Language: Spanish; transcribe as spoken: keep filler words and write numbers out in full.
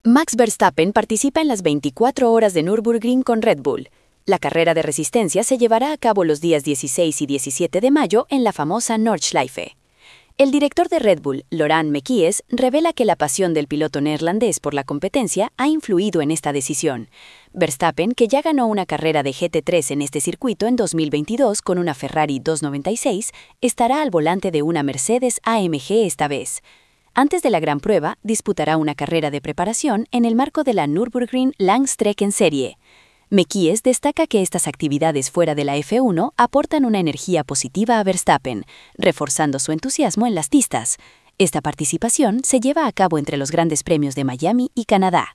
Max Verstappen participa en las veinticuatro horas de Nürburgring con Red Bull. La carrera de resistencia se llevará a cabo los días dieciséis y diecisiete de mayo en la famosa Nordschleife. El director de Red Bull, Laurent Mekies, revela que la pasión del piloto neerlandés por la competencia ha influido en esta decisión. Verstappen, que ya ganó una carrera de G T tres en este circuito en dos mil veintidós con una Ferrari doscientos noventa y seis, estará al volante de una Mercedes A M G esta vez. Antes de la gran prueba, disputará una carrera de preparación en el marco de la Nürburgring Langstreckenserie Serie. Mekies destaca que estas actividades fuera de la F uno aportan una energía positiva a Verstappen, reforzando su entusiasmo en las pistas. Esta participación se lleva a cabo entre los grandes premios de Miami y Canadá.